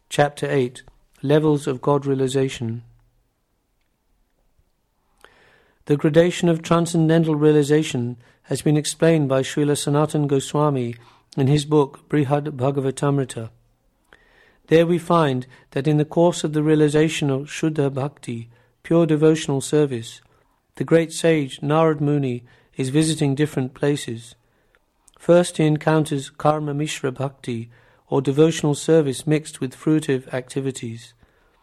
Chapter 8. Levels of God Realization. The gradation of transcendental realization has been explained by Srila Sanatana Goswami in his book Brihad Bhagavatamrita. There we find that in the course of the realization of Shuddha Bhakti, pure devotional service, the great sage Narad Muni is visiting different places. First he encounters Karma Mishra Bhakti, or devotional service mixed with fruitive activities.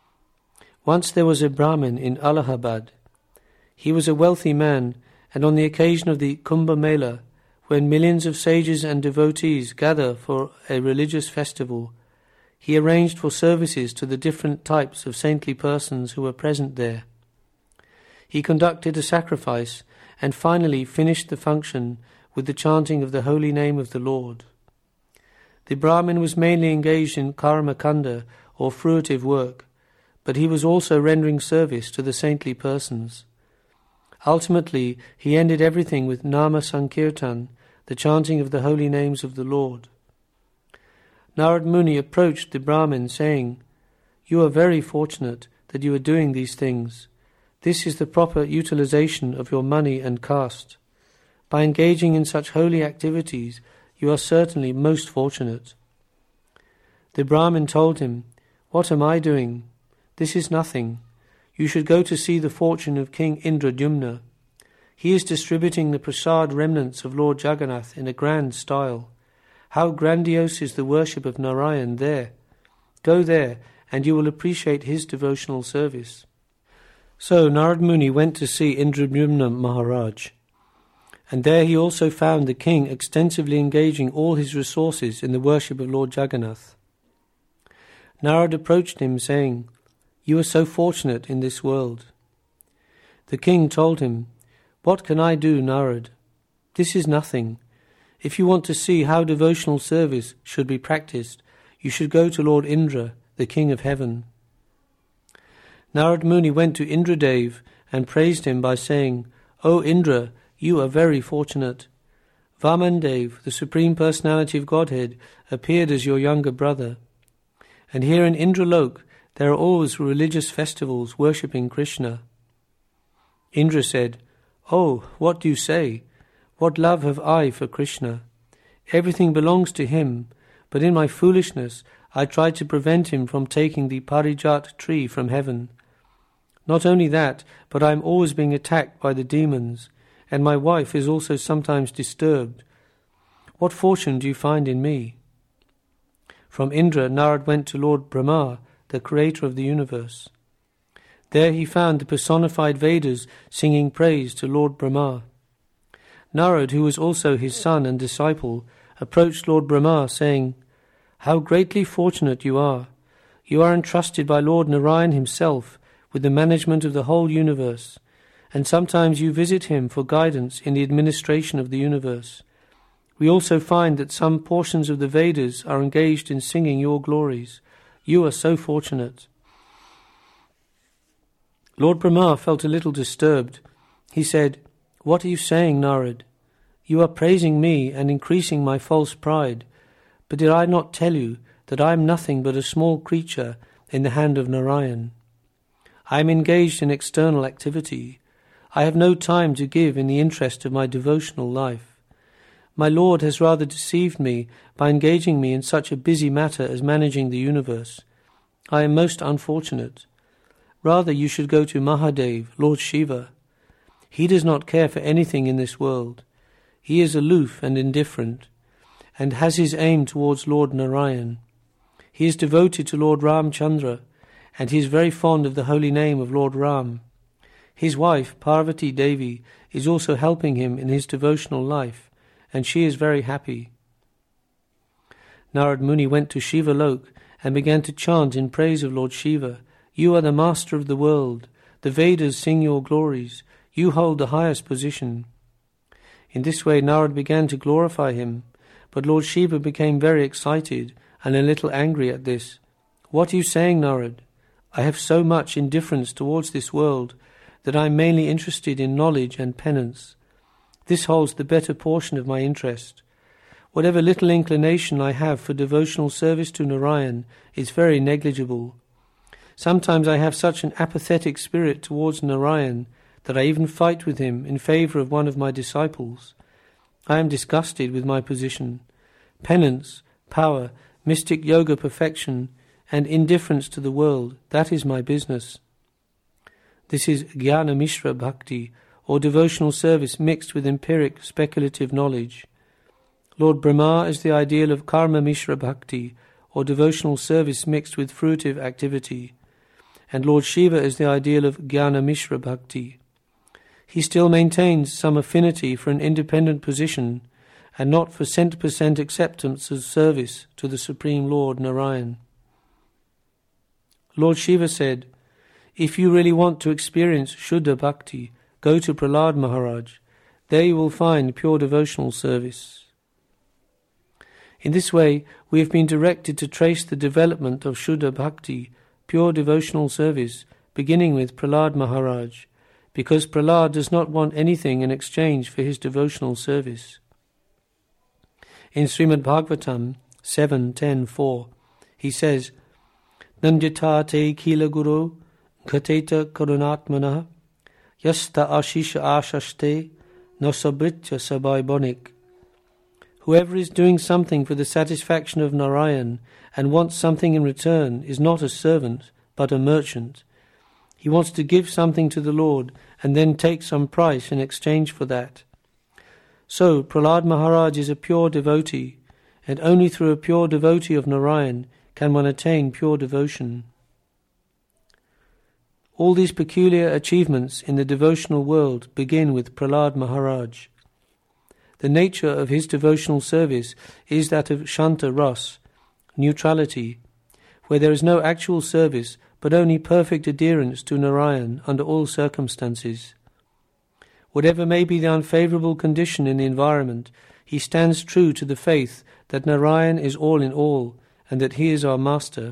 Once there was a Brahmin in Allahabad. He was a wealthy man, and on the occasion of the Kumbh Mela, when millions of sages and devotees gather for a religious festival, he arranged for services to the different types of saintly persons who were present there. He conducted a sacrifice and finally finished the function with the chanting of the holy name of the Lord. The Brahmin was mainly engaged in karma kanda, or fruitive work, but he was also rendering service to the saintly persons. Ultimately, he ended everything with Nama Sankirtan, the chanting of the holy names of the Lord. Narad Muni approached the Brahmin, saying, "You are very fortunate that you are doing these things. This is the proper utilization of your money and caste. By engaging in such holy activities, you are certainly most fortunate." The Brahmin told him, "What am I doing? This is nothing. You should go to see the fortune of King Indradyumna. He is distributing the prasad remnants of Lord Jagannath in a grand style. How grandiose is the worship of Narayan there! Go there, and you will appreciate his devotional service." So Narad Muni went to see Indradyumna Maharaj, and there he also found the king extensively engaging all his resources in the worship of Lord Jagannath. Narad approached him, saying, "You are so fortunate in this world." The king told him, "What can I do, Narad? This is nothing. If you want to see how devotional service should be practiced, you should go to Lord Indra, the king of heaven." Narad Muni went to Indradev and praised him by saying, "O Indra, you are very fortunate. Vamandev, the Supreme Personality of Godhead, appeared as your younger brother. And here in Indralok there are always religious festivals worshipping Krishna." Indra said, "Oh, what do you say? What love have I for Krishna? Everything belongs to him, but in my foolishness I tried to prevent him from taking the Parijat tree from heaven. Not only that, but I am always being attacked by the demons, and my wife is also sometimes disturbed. What fortune do you find in me?" From Indra, Narad went to Lord Brahma, the creator of the universe. There he found the personified Vedas singing praise to Lord Brahma. Narad, who was also his son and disciple, approached Lord Brahma, saying, "How greatly fortunate you are! You are entrusted by Lord Narayan himself with the management of the whole universe, and sometimes you visit him for guidance in the administration of the universe. We also find that some portions of the Vedas are engaged in singing your glories. You are so fortunate." Lord Brahma felt a little disturbed. He said, "What are you saying, Narad? You are praising me and increasing my false pride. But did I not tell you that I am nothing but a small creature in the hand of Narayan? I am engaged in external activity. I have no time to give in the interest of my devotional life. My Lord has rather deceived me by engaging me in such a busy matter as managing the universe. I am most unfortunate. Rather you should go to Mahadev, Lord Shiva. He does not care for anything in this world. He is aloof and indifferent, and has his aim towards Lord Narayan. He is devoted to Lord Ramchandra, and he is very fond of the holy name of Lord Ram. His wife, Parvati Devi, is also helping him in his devotional life, and she is very happy." Narad Muni went to Shiva Lok and began to chant in praise of Lord Shiva. "You are the master of the world. The Vedas sing your glories. You hold the highest position." In this way Narad began to glorify him, but Lord Shiva became very excited and a little angry at this. "What are you saying, Narad? I have so much indifference towards this world that I am mainly interested in knowledge and penance. This holds the better portion of my interest. Whatever little inclination I have for devotional service to Narayan is very negligible. Sometimes I have such an apathetic spirit towards Narayan that I even fight with him in favour of one of my disciples. I am disgusted with my position. Penance, power, mystic yoga perfection, and indifference to the world, that is my business. This is Jnana Mishra Bhakti, or devotional service mixed with empiric speculative knowledge. Lord Brahma is the ideal of Karma Mishra Bhakti, or devotional service mixed with fruitive activity, and Lord Shiva is the ideal of Jnana Mishra Bhakti. He still maintains some affinity for an independent position, and not for 100% acceptance of service to the Supreme Lord Narayan. Lord Shiva said, "If you really want to experience Shuddha Bhakti, go to Prahlad Maharaj. There you will find pure devotional service." In this way, we have been directed to trace the development of Shuddha Bhakti, pure devotional service, beginning with Prahlad Maharaj, because Prahlad does not want anything in exchange for his devotional service. In Srimad Bhagavatam 7.10.4, he says, "Nandyata te kila guru ghateta karunatmana yasta ashisha ashaste nosabritya sabai bonik." Whoever is doing something for the satisfaction of Narayan and wants something in return is not a servant, but a merchant. He wants to give something to the Lord and then take some price in exchange for that. So, Prahlad Maharaj is a pure devotee, and only through a pure devotee of Narayan can one attain pure devotion. All these peculiar achievements in the devotional world begin with Prahlad Maharaj. The nature of his devotional service is that of Shanta Ras, neutrality, where there is no actual service but only perfect adherence to Narayan under all circumstances. Whatever may be the unfavourable condition in the environment, he stands true to the faith that Narayan is all in all and that he is our master.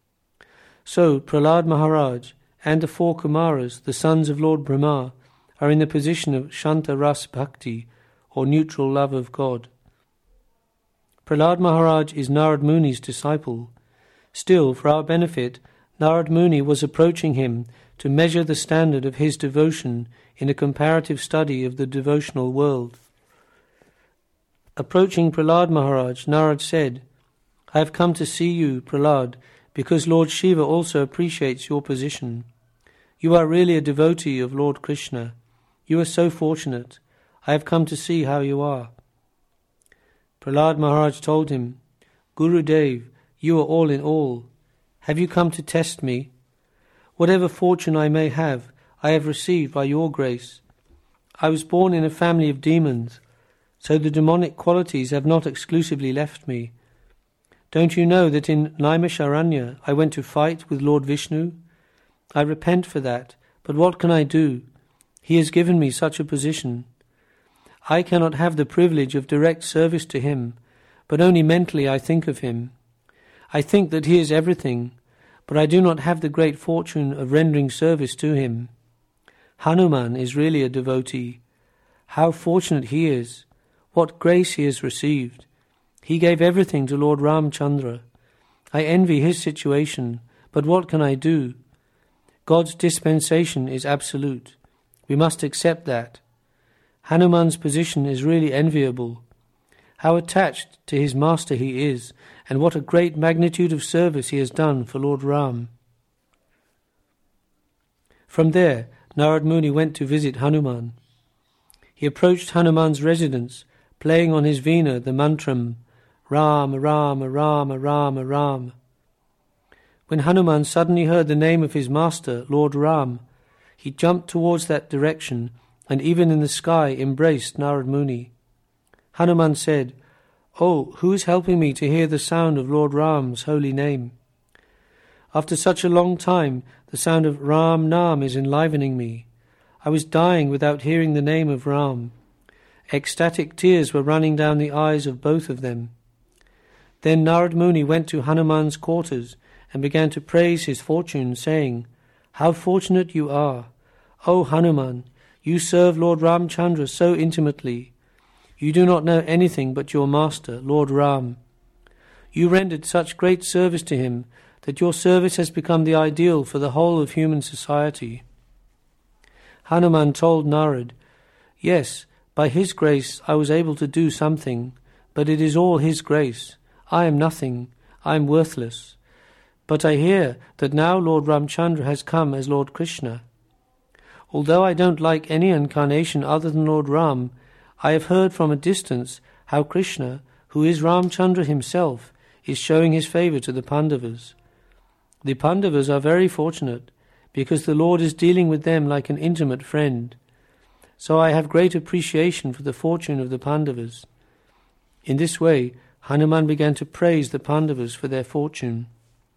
So Prahlad Maharaj and the 4 Kumaras, the sons of Lord Brahma, are in the position of Shanta Ras Bhakti, or neutral love of God. Prahlad Maharaj is Narad Muni's disciple. Still, for our benefit, Narad Muni was approaching him to measure the standard of his devotion in a comparative study of the devotional world. Approaching Prahlad Maharaj, Narad said, "I have come to see you, Prahlad, because Lord Shiva also appreciates your position. You are really a devotee of Lord Krishna. You are so fortunate. I have come to see how you are." Prahlad Maharaj told him, "Gurudev, you are all in all. Have you come to test me? Whatever fortune I may have, I have received by your grace. I was born in a family of demons, so the demonic qualities have not exclusively left me. Don't you know that in Naimisharanya I went to fight with Lord Vishnu? I repent for that, but what can I do? He has given me such a position. I cannot have the privilege of direct service to him, but only mentally I think of him. I think that he is everything, but I do not have the great fortune of rendering service to him. Hanuman is really a devotee. How fortunate he is! What grace he has received! He gave everything to Lord Ramchandra. I envy his situation, but what can I do? God's dispensation is absolute. We must accept that. Hanuman's position is really enviable. How attached to his master he is, and what a great magnitude of service he has done for Lord Ram." From there, Narad Muni went to visit Hanuman. He approached Hanuman's residence, playing on his veena the mantram, Rama, Rama, Rama, Rama, Rama. When Hanuman suddenly heard the name of his master, Lord Ram, he jumped towards that direction, and even in the sky embraced Narad Muni. Hanuman said, "Oh, who is helping me to hear the sound of Lord Ram's holy name? After such a long time, the sound of Ram Nam is enlivening me. I was dying without hearing the name of Ram." Ecstatic tears were running down the eyes of both of them. Then Narad Muni went to Hanuman's quarters and began to praise his fortune, saying, "How fortunate you are! O Hanuman, you serve Lord Ramchandra so intimately. You do not know anything but your master, Lord Ram. You rendered such great service to him that your service has become the ideal for the whole of human society." Hanuman told Narad, "Yes, by his grace I was able to do something, but it is all his grace. I am nothing, I am worthless. But I hear that now Lord Ramchandra has come as Lord Krishna. Although I don't like any incarnation other than Lord Ram, I have heard from a distance how Krishna, who is Ramchandra himself, is showing his favour to the Pandavas. The Pandavas are very fortunate, because the Lord is dealing with them like an intimate friend. So I have great appreciation for the fortune of the Pandavas." In this way, Hanuman began to praise the Pandavas for their fortune.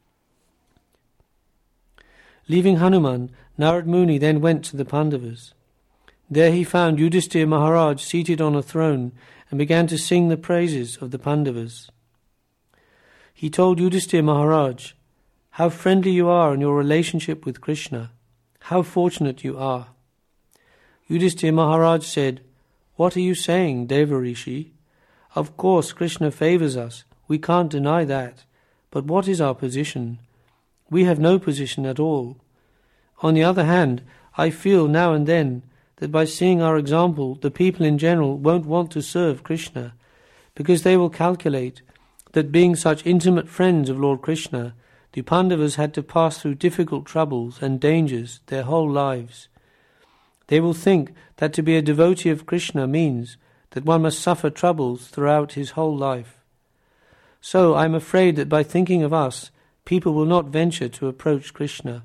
Leaving Hanuman, Narad Muni then went to the Pandavas. There he found Yudhishthira Maharaj seated on a throne and began to sing the praises of the Pandavas. He told Yudhishthira Maharaj, "How friendly you are in your relationship with Krishna. How fortunate you are." Yudhishthira Maharaj said, "What are you saying, Devarishi? Of course Krishna favours us, we can't deny that, but what is our position? We have no position at all. On the other hand, I feel now and then that by seeing our example, the people in general won't want to serve Krishna, because they will calculate that being such intimate friends of Lord Krishna, the Pandavas had to pass through difficult troubles and dangers their whole lives. They will think that to be a devotee of Krishna means that one must suffer troubles throughout his whole life. So I am afraid that by thinking of us, people will not venture to approach Krishna."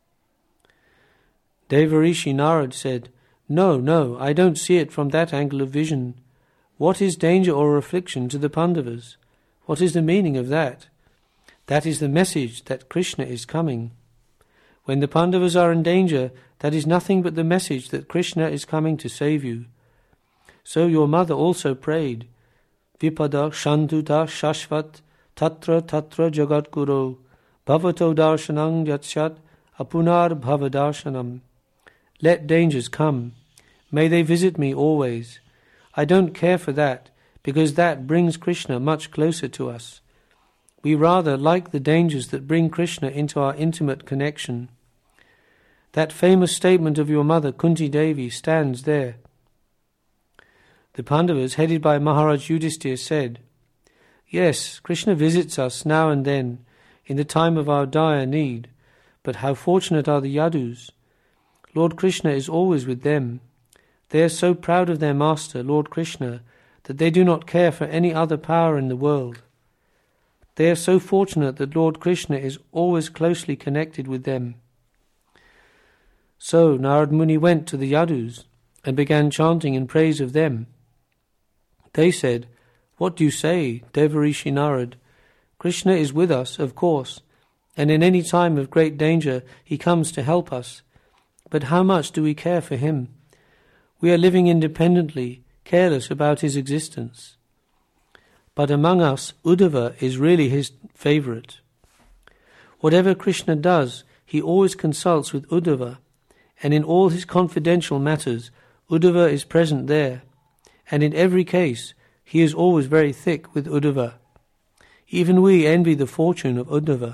Devarishi Narad said, No, I don't see it from that angle of vision. What is danger or affliction to the Pandavas? What is the meaning of that? That is the message that Krishna is coming. When the Pandavas are in danger, that is nothing but the message that Krishna is coming to save you. So your mother also prayed, "Vipada shantuta shashvat tatra jagat guru bhavato darshanam yatsyat apunar bhavadarshanam." Let dangers come. May they visit me always. I don't care for that, because that brings Krishna much closer to us. We rather like the dangers that bring Krishna into our intimate connection. That famous statement of your mother Kunti Devi stands there. The Pandavas, headed by Maharaj Yudhishthira, said, "Yes, Krishna visits us now and then, in the time of our dire need, but how fortunate are the Yadus. Lord Krishna is always with them. They are so proud of their master, Lord Krishna, that they do not care for any other power in the world. They are so fortunate that Lord Krishna is always closely connected with them." So Narad Muni went to the Yadus and began chanting in praise of them. They said, "What do you say, Devarishi Narad? Krishna is with us, of course, and in any time of great danger he comes to help us. But how much do we care for him? We are living independently, careless about his existence. But among us, Uddhava is really his favourite. Whatever Krishna does, he always consults with Uddhava, and in all his confidential matters, Uddhava is present there, and in every case, he is always very thick with Uddhava. Even we envy the fortune of Uddhava."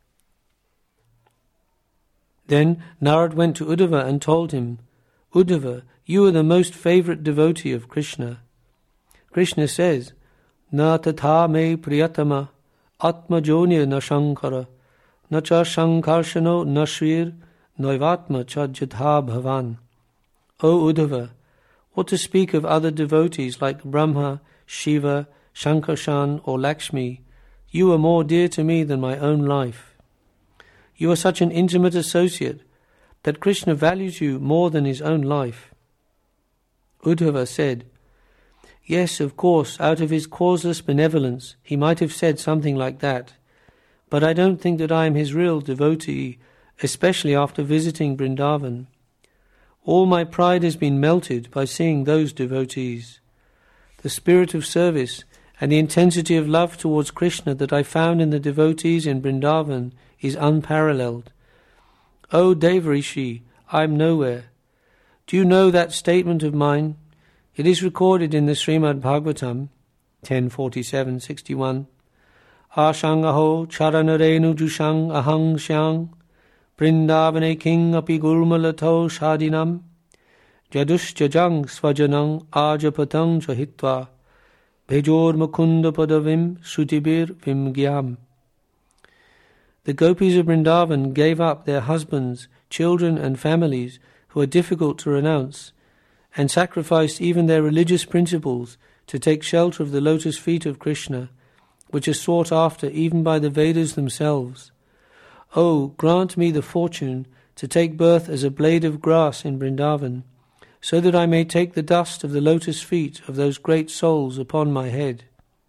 Then Narad went to Uddhava and told him, "Uddhava, you are the most favourite devotee of Krishna. Krishna says, Na tatha me priyatama, atma jonya na shankara, na cha shankarshano na shrir, naivatma cha jatha bhavan." O Uddhava, what to speak of other devotees like Brahma, Shiva, Shankarshan or Lakshmi, you are more dear to me than my own life. You are such an intimate associate that Krishna values you more than his own life. Uddhava said, "Yes, of course, out of his causeless benevolence, he might have said something like that, but I don't think that I am his real devotee, especially after visiting Vrindavan. All my pride has been melted by seeing those devotees. The spirit of service and the intensity of love towards Krishna that I found in the devotees in Vrindavan is unparalleled. O Devarishi, I am nowhere. Do you know that statement of mine? It is recorded in the Srimad Bhagavatam 10.47.61, Ashangaho charanarenu jushang ahang shyang Vrindavane king api gulmalato shadinam Jadushjajang svajanang ajapatang jahitva Bhejor mukunda padavim sutibir vimgyam. The gopis of Vrindavan gave up their husbands, children and families who are difficult to renounce, and sacrificed even their religious principles to take shelter of the lotus feet of Krishna, which are sought after even by the Vedas themselves. Oh, grant me the fortune to take birth as a blade of grass in Vrindavan, so that I may take the dust of the lotus feet of those great souls upon my head.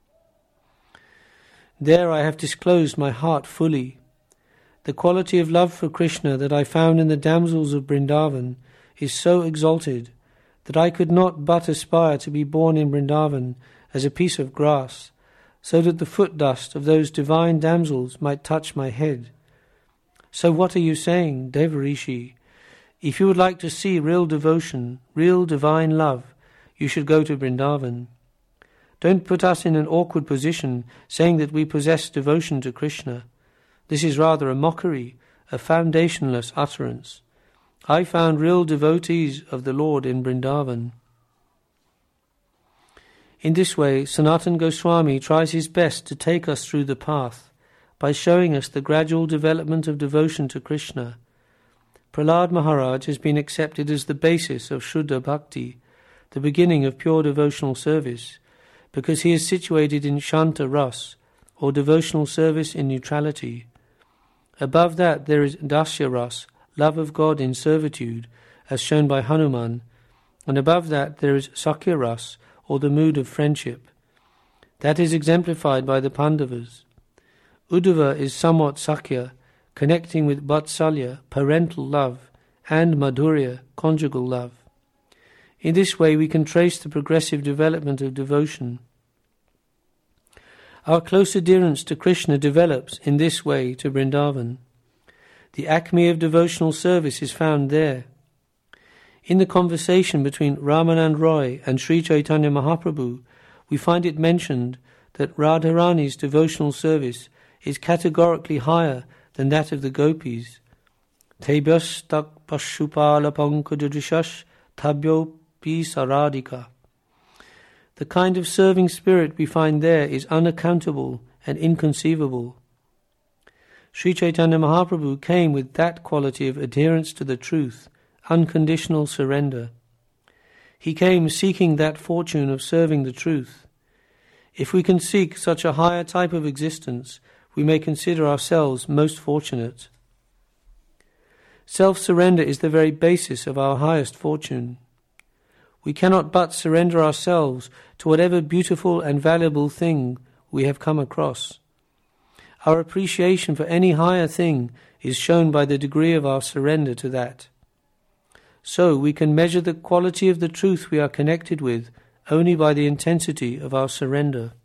There I have disclosed my heart fully. The quality of love for Krishna that I found in the damsels of Vrindavan is so exalted that I could not but aspire to be born in Vrindavan as a piece of grass, so that the foot dust of those divine damsels might touch my head. So what are you saying, Devarishi? If you would like to see real devotion, real divine love, you should go to Vrindavan. Don't put us in an awkward position saying that we possess devotion to Krishna. This is rather a mockery, a foundationless utterance. I found real devotees of the Lord in Vrindavan. In this way, Sanatana Goswami tries his best to take us through the path by showing us the gradual development of devotion to Krishna. Prahlad Maharaj has been accepted as the basis of Shuddha Bhakti, the beginning of pure devotional service, because he is situated in Shanta Ras, or devotional service in neutrality. Above that there is Dasya Ras, love of God in servitude, as shown by Hanuman, and above that there is Sakhya Ras, or the mood of friendship. That is exemplified by the Pandavas. Uddhava is somewhat Sakhya, connecting with Vatsalya, parental love, and Madhurya, conjugal love. In this way we can trace the progressive development of devotion. Our close adherence to Krishna develops in this way to Vrindavan. The acme of devotional service is found there. In the conversation between Ramanand Roy and Sri Chaitanya Mahaprabhu, we find it mentioned that Radharani's devotional service is categorically higher than that of the gopis. Tebhyas tak pashupala pankajadrishash tabyo pi saradika. The kind of serving spirit we find there is unaccountable and inconceivable. Sri Chaitanya Mahaprabhu came with that quality of adherence to the truth, unconditional surrender. He came seeking that fortune of serving the truth. If we can seek such a higher type of existence, we may consider ourselves most fortunate. Self-surrender is the very basis of our highest fortune. We cannot but surrender ourselves to whatever beautiful and valuable thing we have come across. Our appreciation for any higher thing is shown by the degree of our surrender to that. So we can measure the quality of the truth we are connected with only by the intensity of our surrender.